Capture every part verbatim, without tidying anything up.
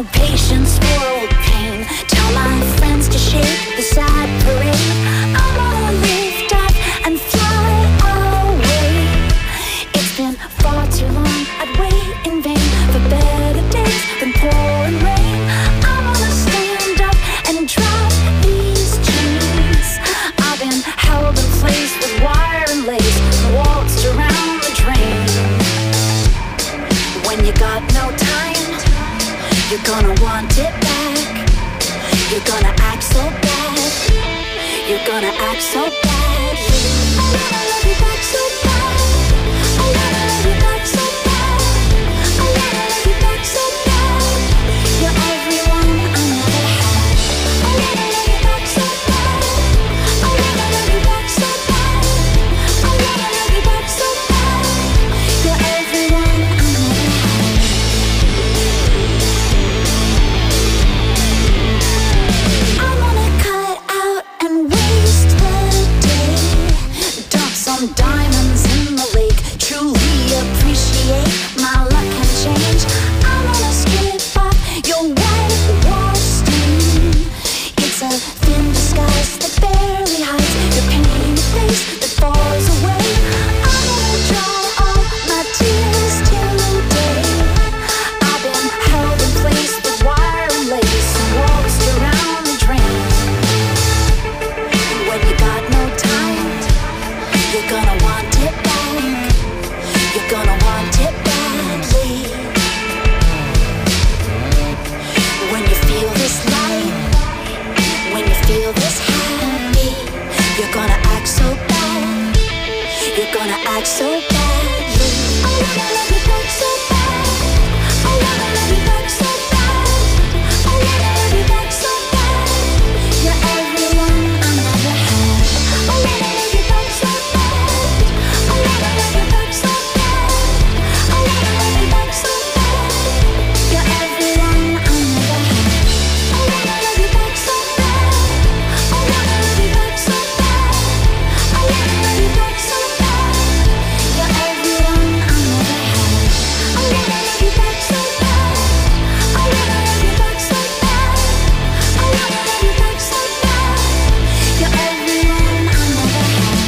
no patience for old pain. Tell my friends to shake the sad parade. I wanna lift up and fly away. It's been far too long, I'd wait in vain for better days than pouring rain. I wanna stand up and drop these chains. I've been held in place with wire and lace, waltzed around the drain. When you got no time, you're gonna want it back. You're gonna act so bad. You're gonna act so bad. I wanna love you back so bad. I wanna love you back so bad. I wanna love you back so bad. You're everyone I never had. I wanna love you back so bad. I wanna love you back so bad. I wanna love you back so bad. You're everyone I never had. I wanna cut out and waste the day. Dump some diamonds in the lake. Truly appreciate my luck and change. I wanna skip off your whitewash stain. It's a thin disguise that barely hides your painted face that falls away. I wanna draw all my tears today. I've been held in place with wire and lace and waltzed around the drain. When you got no time, you're gonna want it back. You're gonna want it badly. When you feel this light, when you feel this happy, you're gonna act so bad. You're gonna act so badly. I wanna love you back so bad. I wanna love you back so bad. I wanna love you back so bad. You're everyone I never had. I wanna love you back so bad. I wanna love you back so bad. I wanna love you back so bad. You're everyone I never had. I wanna love you back so bad. I wanna love you back so bad. I wanna love you back so bad. You're everyone I never had. I wanna love you back so bad. I wanna love you back so bad. I wanna love you back so bad. You're everyone I never had.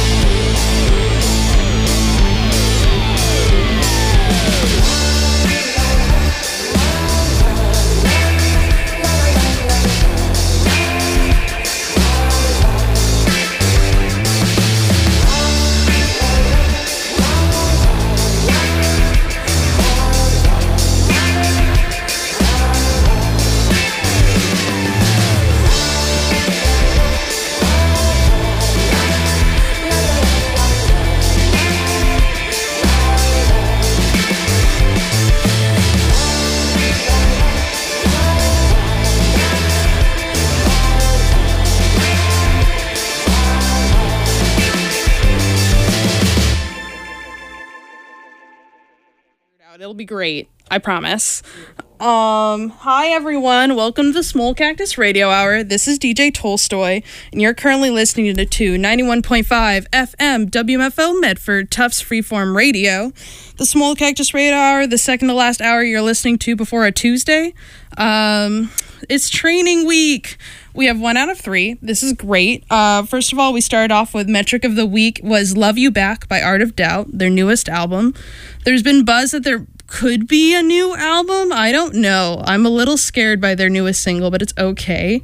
It'll be great. I promise. Um, hi everyone. Welcome to the Small Cactus Radio Hour. This is D J Tolstoy, and you're currently listening to, to ninety-one point five F M W M F O Medford, Tufts Freeform Radio. The Small Cactus Radio Hour, the second to last hour you're listening to before a Tuesday. Um, it's training week. We have one out of three. This is great. Uh, first of all, we started off with metric of the week was Love You Back by Art of Doubt, their newest album. There's been buzz that there could be a new album. I don't know. I'm a little scared by their newest single, but it's okay.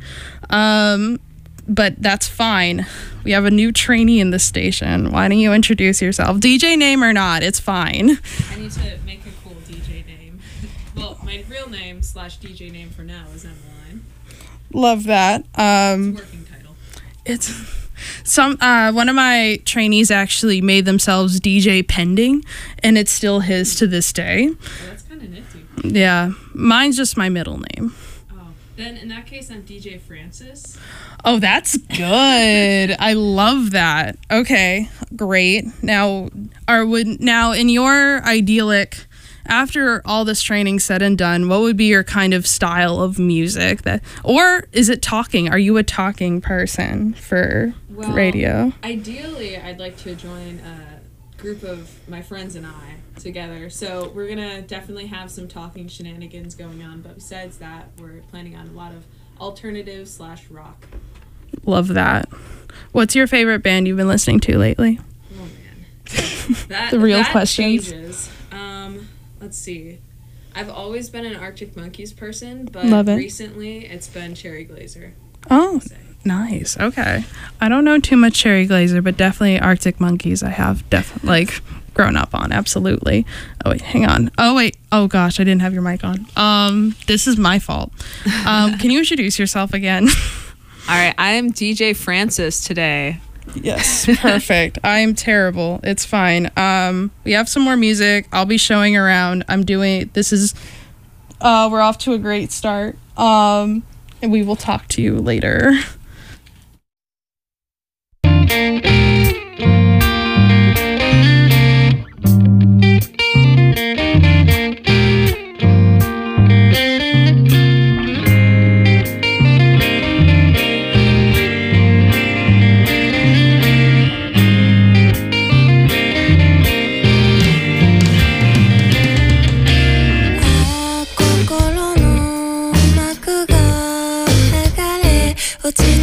Um, but that's fine. We have a new trainee in the station. Why don't you introduce yourself? D J name or not, it's fine. I need to make a cool D J name. Well, my real name slash D J name for now is Emmeline. Love that. Um, It's a working title. It's some uh, one of my trainees actually made themselves D J Pending, and it's still his to this day. Oh, that's kind of nifty. Yeah, mine's just my middle name. Oh, then in that case, I'm D J Francis. Oh, that's good. I love that. Okay, great. Now, are would now in your idyllic, after all this training said and done, what would be your kind of style of music that, or is it talking? Are you a talking person for Well, radio? Ideally, I'd like to join a group of my friends and I together. So we're gonna definitely have some talking shenanigans going on, but besides that, we're planning on a lot of alternative slash rock. Love that. What's your favorite band you've been listening to lately? Oh man, that the real that questions. Changes. Um, let's see. I've always been an Arctic Monkeys person, but Love it. recently it's been Cherry Glazer. Oh, nice. Okay. I don't know too much Cherry Glazer, but definitely Arctic Monkeys I have definitely like grown up on. Absolutely. Oh wait, hang on. Oh wait. Oh gosh, I didn't have your mic on. Um, this is my fault. Um, can you introduce yourself again? All right, I am D J Francis today. Yes, perfect. I'm terrible. It's fine. Um, we have some more music. I'll be showing around. I'm doing this is uh we're off to a great start. Um and we will talk to you later. What's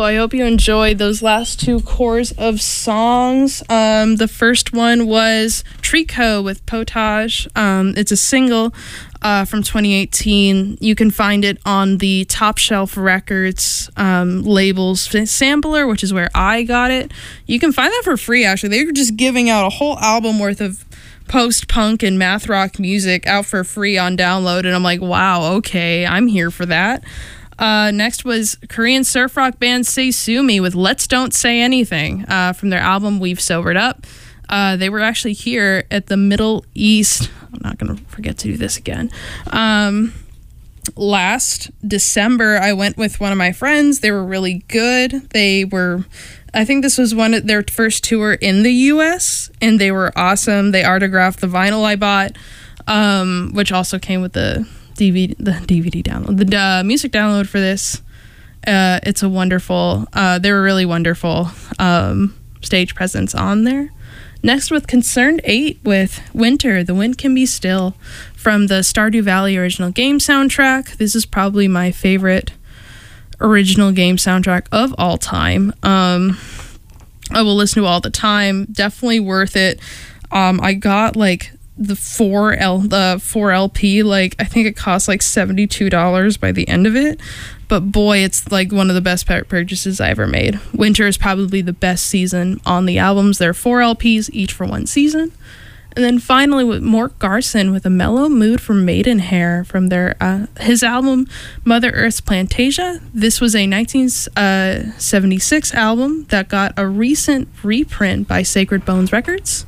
I hope you enjoyed those last two cores of songs. Um, the first one was Trico with Potage. Um, it's a single uh, from twenty eighteen. You can find it on the Top Shelf Records um, labels sampler, which is where I got it. You can find that for free, actually. They were just giving out a whole album worth of post-punk and math rock music out for free on download, and I'm like, wow, okay, I'm here for that. Uh, next was Korean surf rock band Seisumi with Let's Don't Say Anything uh, from their album We've Sobered Up. Uh, they were actually here at the Middle East. I'm not going to forget to do this again. Um, last December, I went with one of my friends. They were really good. They were, I think this was one of their first tour in the U S, and they were awesome. They autographed the vinyl I bought, um, which also came with the D V D, the D V D download, the uh, music download for this. Uh, it's a wonderful, uh, they were really wonderful um, stage presence on there. Next with Concerned eight with Winter, The Wind Can Be Still from the Stardew Valley original game soundtrack. This is probably my favorite original game soundtrack of all time. Um, I will listen to it all the time. Definitely worth it. Um, I got like the four L the four L P, like I think it cost like seventy-two dollars by the end of it, but boy, it's like one of the best purchases I ever made. Winter is probably the best season on the albums. There are four L Ps each for one season. And then finally with Mort Garson with A Mellow Mood for Maidenhair from their uh, his album Mother Earth's Plantasia. This was a nineteen seventy-six album that got a recent reprint by Sacred Bones Records.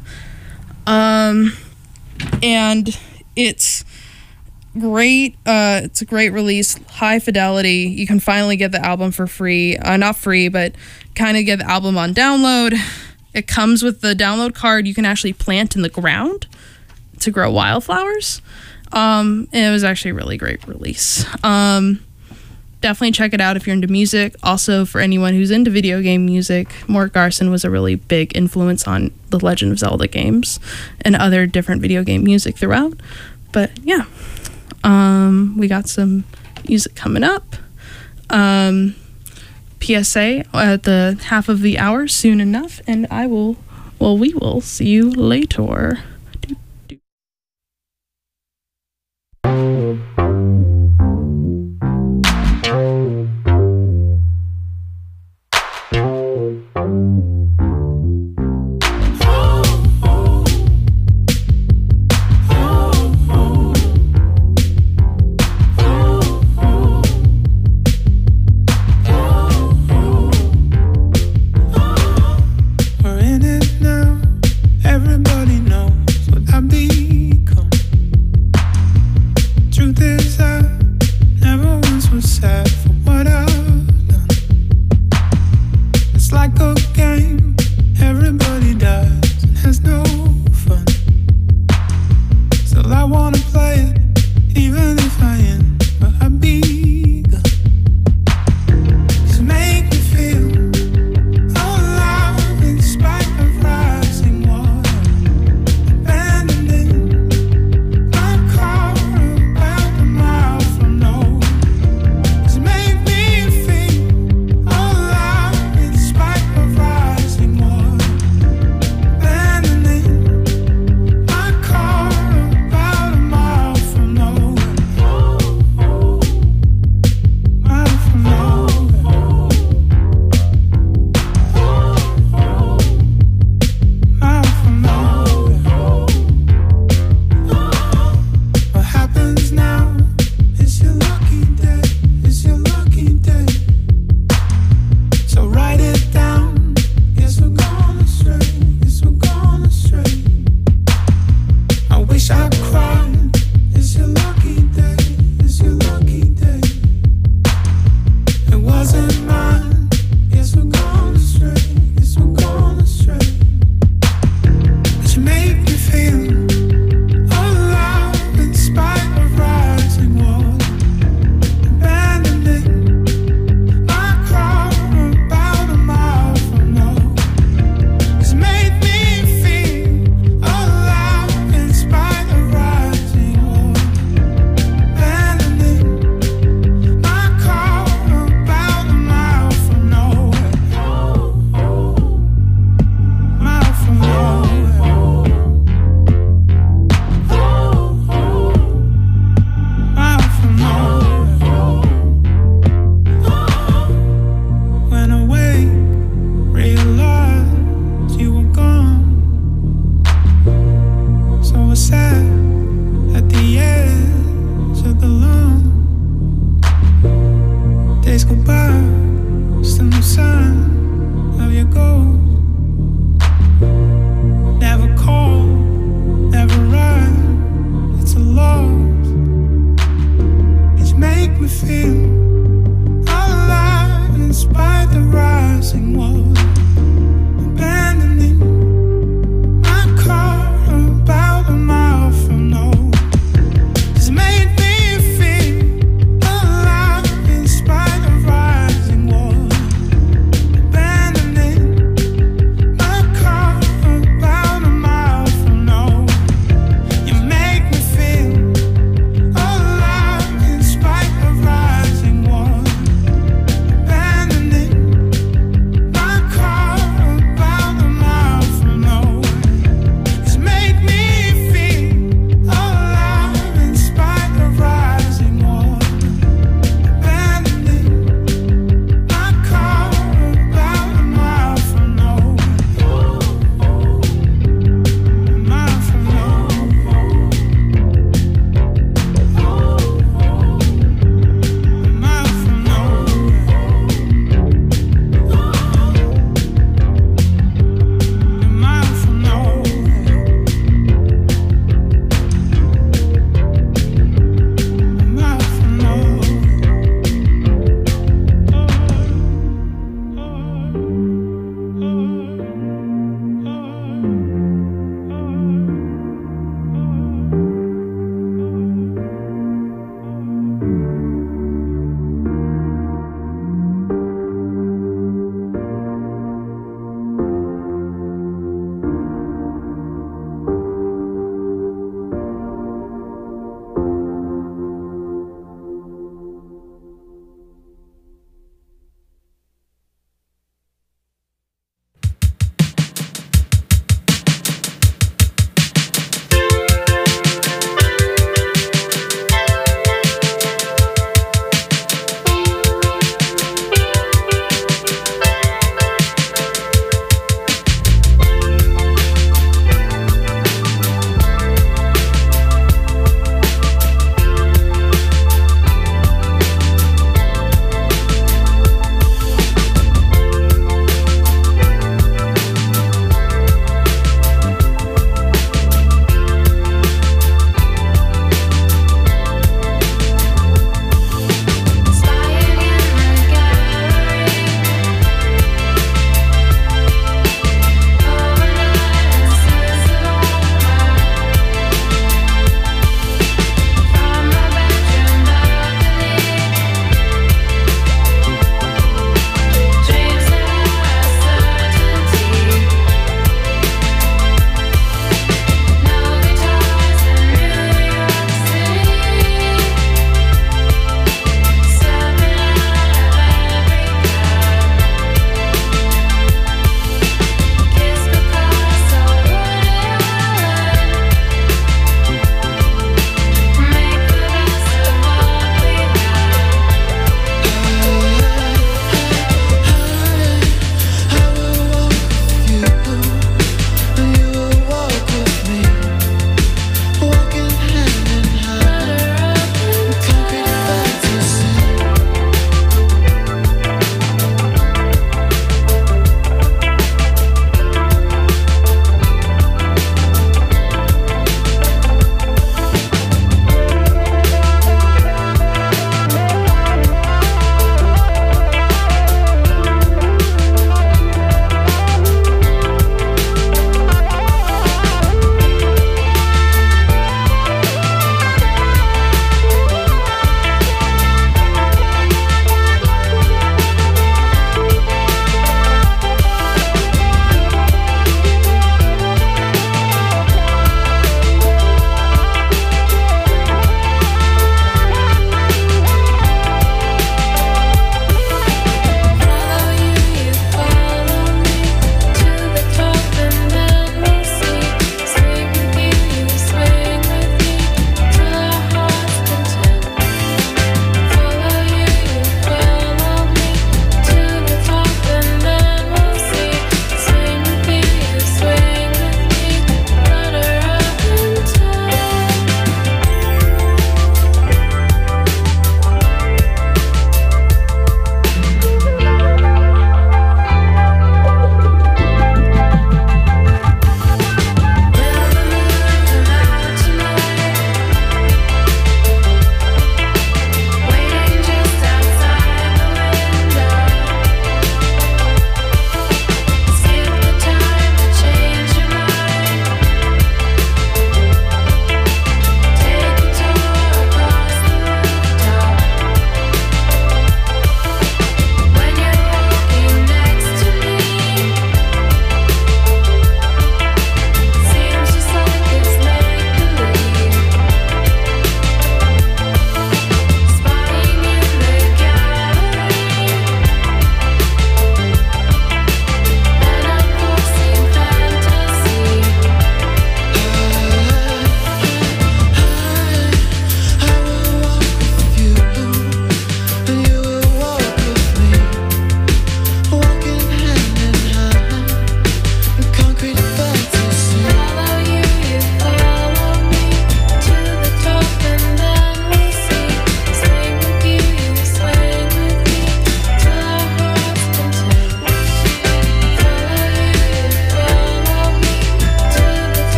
Um and it's great. Uh it's a great release, high fidelity. You can finally get the album for free, uh, not free, but kind of get the album on download. It comes with the download card you can actually plant in the ground to grow wildflowers. Um and it was actually a really great release. Um definitely check it out if you're into music. Also, for anyone who's into video game music, Mort Garson was a really big influence on the Legend of Zelda games and other different video game music throughout. But yeah, um, we got some music coming up. Um, P S A at the half of the hour soon enough, and I will, well, we will see you later. We're in it now, everybody knows.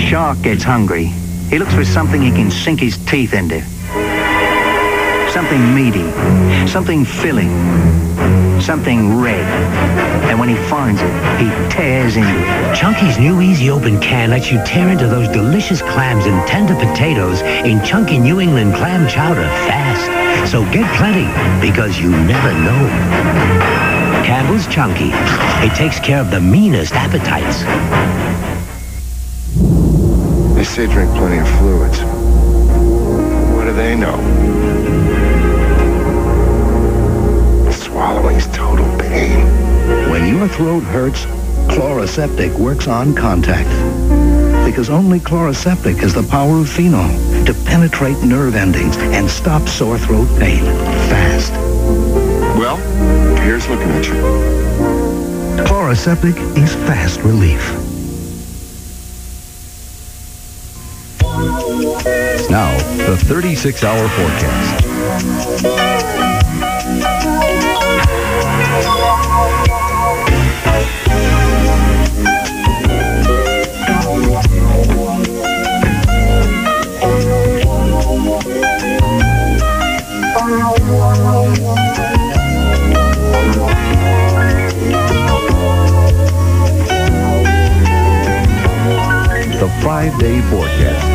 shark gets hungry, he looks for something he can sink his teeth into. Something meaty, something filling, something red. And when he finds it, he tears into it. Chunky's new Easy Open can lets you tear into those delicious clams and tender potatoes in chunky New England clam chowder fast. So get plenty, because you never know. Campbell's Chunky. It takes care of the meanest appetites. They say drink plenty of fluids. What do they know? Swallowing's total pain. When your throat hurts, Chloraseptic works on contact. Because only Chloraseptic has the power of phenol to penetrate nerve endings and stop sore throat pain fast. Well, here's looking at you. Chloraseptic is fast relief. Now, the thirty-six hour forecast. The five-day forecast.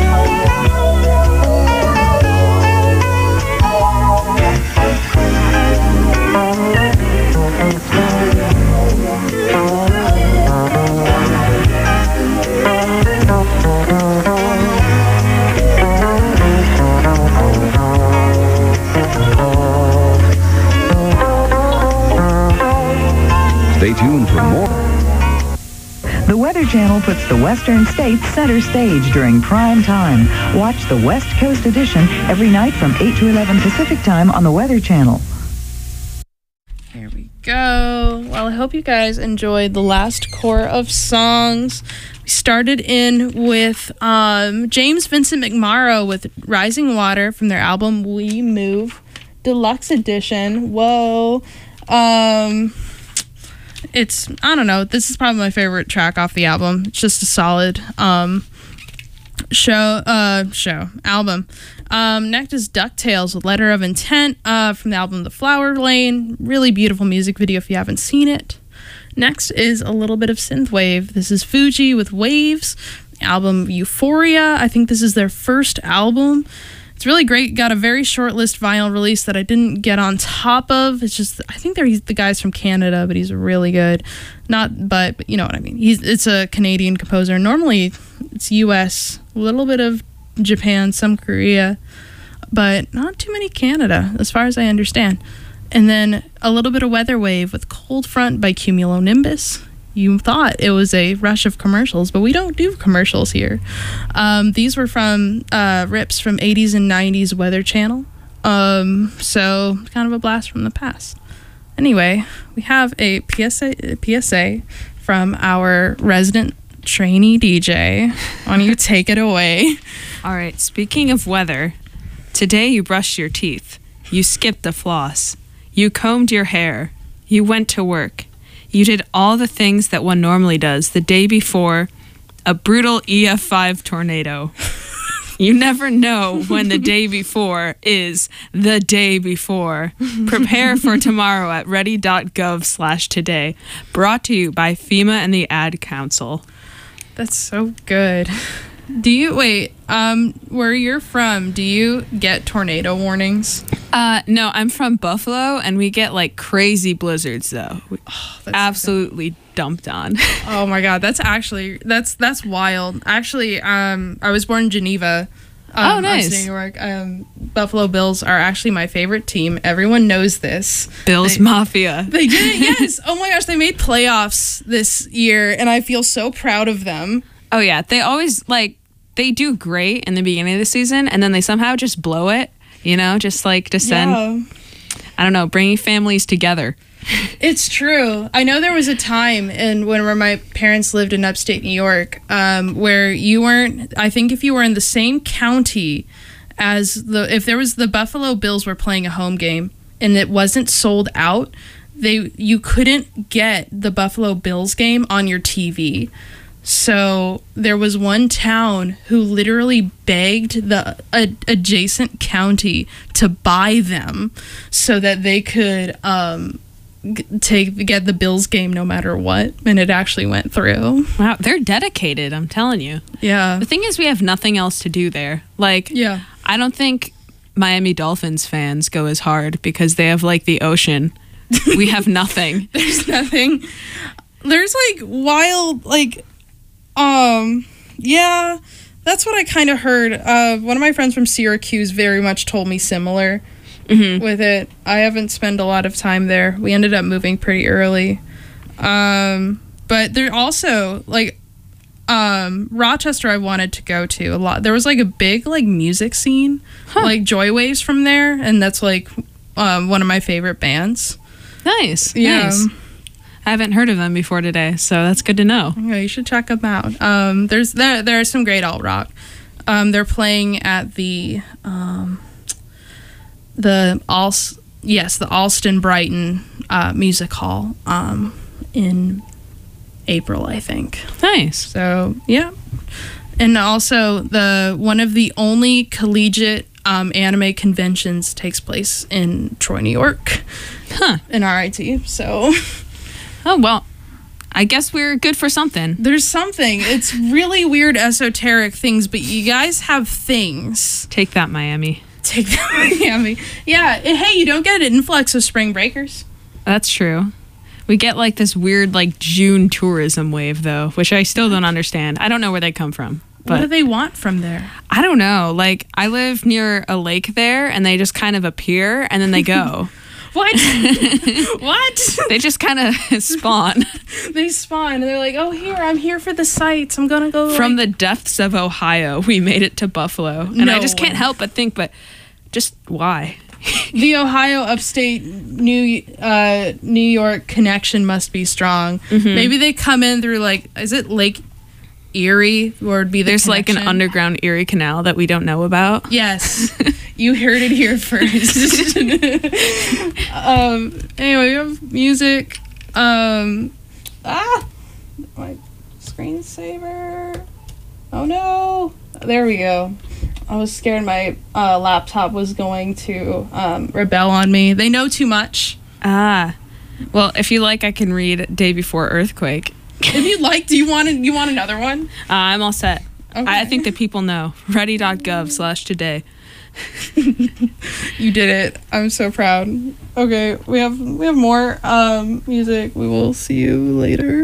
Stay tuned for more. The Weather Channel puts the Western states center stage during prime time. Watch the West Coast edition every night from eight to eleven Pacific time on the Weather Channel. There we go. Well, I hope you guys enjoyed the last core of songs. We started in with um, James Vincent McMorrow with Rising Water from their album We Move Deluxe Edition. Whoa. Um... It's, I don't know, this is probably my favorite track off the album. It's just a solid um, show, uh, show, album. Um, next is DuckTales with Letter of Intent uh, from the album The Flower Lane. Really beautiful music video if you haven't seen it. Next is a little bit of synthwave. This is Fuji with Waves, album Euphoria. I think this is their first album. It's really great. Got a very short list vinyl release that I didn't get on top of. It's just, I think they're he's the guy's from Canada, but he's really good. Not, but, but you know what I mean. He's it's a Canadian composer. Normally it's U S, a little bit of Japan, some Korea, but not too many Canada, as far as I understand. And then a little bit of Weather Wave with Cold Front by Cumulonimbus. You thought it was a rush of commercials, but we don't do commercials here. Um, these were from uh, rips from eighties and nineties Weather Channel. Um, so kind of a blast from the past. Anyway, we have a P S A, P S A from our resident trainee D J. Why don't you take it away? All right, speaking of weather, today you brushed your teeth. You skipped the floss. You combed your hair. You went to work. You did all the things that one normally does the day before a brutal E F five tornado. You never know when the day before is the day before. Prepare for tomorrow at ready.gov slash today. Brought to you by FEMA and the Ad Council. That's so good. Do you, wait, um, where you're from, do you get tornado warnings? Uh, no, I'm from Buffalo, and we get, like, crazy blizzards, though. We Oh, absolutely dumped on. Oh my God, that's actually, that's that's wild. Actually, um, I was born in Geneva. Um, Oh, nice. upstate New York. Um, Buffalo Bills are actually my favorite team. Everyone knows this. Bills They- Mafia. They did, yes. Oh my gosh, they made playoffs this year, and I feel so proud of them. Oh, yeah. They always, like, they do great in the beginning of the season, and then they somehow just blow it, you know, just like to send, Yeah. I don't know, bringing families together. It's true. I know there was a time in when where my parents lived in upstate New York, um, where you weren't. I think if you were in the same county as the, if there was the Buffalo Bills were playing a home game and it wasn't sold out, they you couldn't get the Buffalo Bills game on your T V. So there was one town who literally begged the a, adjacent county to buy them so that they could um, g- take get the Bills game no matter what, and it actually went through. Wow, they're dedicated, I'm telling you. Yeah. The thing is, we have nothing else to do there. Like, Yeah. I don't think Miami Dolphins fans go as hard because they have, like, the ocean. We have nothing. There's nothing. There's like wild, like, um, yeah, that's what I kind of heard. Uh, one of my friends from Syracuse very much told me similar Mm-hmm. with it. I haven't spent a lot of time there. We ended up moving pretty early. Um, but there also, like, um, Rochester I wanted to go to a lot. There was like a big, like, music scene, Huh. like Joy Waves from there, and that's like um, one of my favorite bands. Nice. Yeah. Nice. I haven't heard of them before today, so that's good to know. Yeah, you should check them out. Um, there's there there are some great alt rock. Um, they're playing at the um, the Alst yes the Alston Brighton uh, Music Hall um, in April, I think. Nice. So yeah, and also the one of the only collegiate um, anime conventions takes place in Troy, New York. Huh. In R I T. So. Oh, well, I guess we're good for something. There's something. It's really weird, esoteric things, but you guys have things. Take that, Miami. Take that, Miami. Yeah. and Hey, you don't get an influx of spring breakers. That's true. We get like this weird like June tourism wave though, which I still don't understand. I don't know where they come from. But What do they want from there? I don't know. Like I live near a lake there and they just kind of appear and then they go. What? What? They just kind of spawn. They spawn and they're like, oh, here, I'm here for the sights. I'm going to go. From like- the depths of Ohio, we made it to Buffalo. And No I just can't way. help but think, but just why? the Ohio upstate New uh, New York connection must be strong. Mhm. Maybe they come in through like, is it Lake Erie or would be the There's like an connection? underground Erie Canal that we don't know about. Yes, you heard it here first. um, anyway, we have music. Um, ah, my screensaver. Oh no! There we go. I was scared my uh, laptop was going to um, rebel on me. They know too much. Ah. Well, if you like, I can read Day Before Earthquake. If you like, do you want to, you want another one? Uh, I'm all set. Okay. I think that people know. Ready.gov slash today. You did it. I'm so proud. Okay, we have we have more um, music. We will see you later.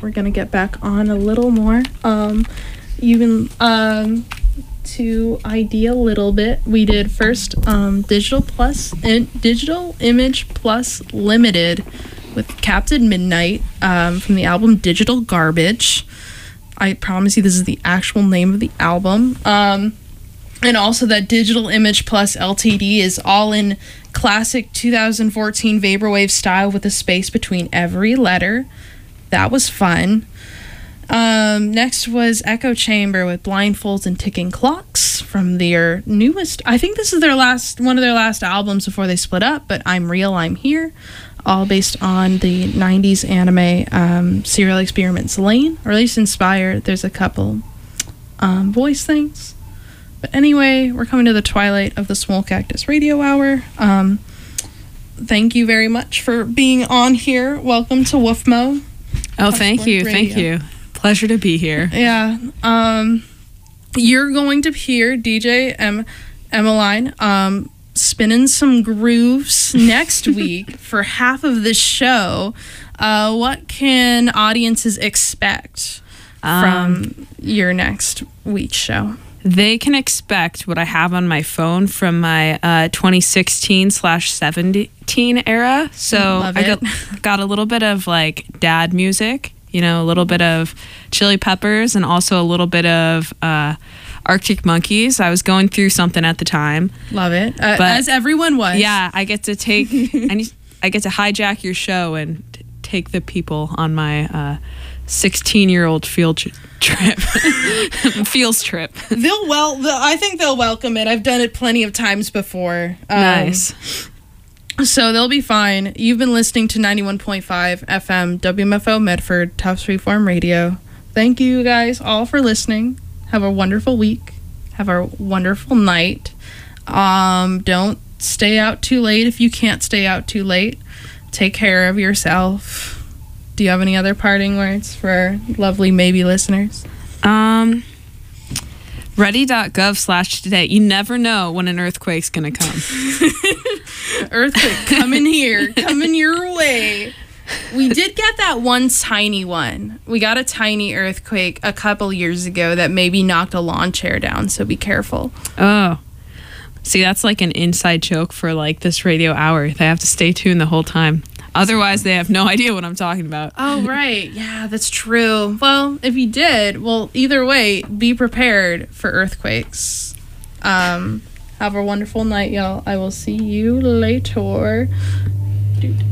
we're gonna get back on a little more. Um, even um, to I D a little bit, we did first um, Digital Plus, in, Digital Image Plus Limited with Captain Midnight um, from the album Digital Garbage. I promise you this is the actual name of the album. Um, and also that Digital Image Plus L T D is all in classic two thousand fourteen Vaporwave style with a space between every letter. That was fun. Um, next was Echo Chamber with Blindfolds and Ticking Clocks from their newest, I think this is their last, one of their last albums before they split up, but I'm Real, I'm Here, all based on the nineties anime um, Serial Experiments Lane, or at least inspired. There's a couple um, voice things. But anyway, we're coming to the twilight of the Small Cactus Radio Hour. Um, thank you very much for being on here. Welcome to Woofmo. Oh, thank you. Radio. Thank you. Pleasure to be here. Yeah. Um, you're going to hear D J M- Emmeline um, spinning some grooves next week for half of this show. Uh, what can audiences expect um, from your next week's show? They can expect what I have on my phone from my uh, twenty sixteen slash seventeen era. So Love I it. got, got a little bit of like dad music, you know, a little bit of Chili Peppers, and also a little bit of uh, Arctic Monkeys. I was going through something at the time. Love it. Uh, But as everyone was. Yeah, I get to take, I, need, I get to hijack your show and t- take the people on my uh, sixteen-year-old field tr- trip, fields trip. They'll well. The, I think they'll welcome it. I've done it plenty of times before. Um, Nice. So they'll be fine. You've been listening to ninety-one point five F M W M F O Medford, Tufts Freeform Radio. Thank you guys all for listening. Have a wonderful week. Have a wonderful night. Um, don't stay out too late if you can't stay out too late. Take care of yourself. Do you have any other parting words for lovely maybe listeners? Um, ready.gov slash today. You never know when an earthquake's going to come. Earthquake coming here, coming your way. We did get that one tiny one. We got a tiny earthquake a couple years ago that maybe knocked a lawn chair down, so be careful. Oh. See, that's like an inside joke for like this radio hour. They have to stay tuned the whole time. Otherwise, they have no idea what I'm talking about. Oh, right. Yeah, that's true. Well, if you did, well, either way, be prepared for earthquakes. Um, have a wonderful night, y'all. I will see you later. Dude.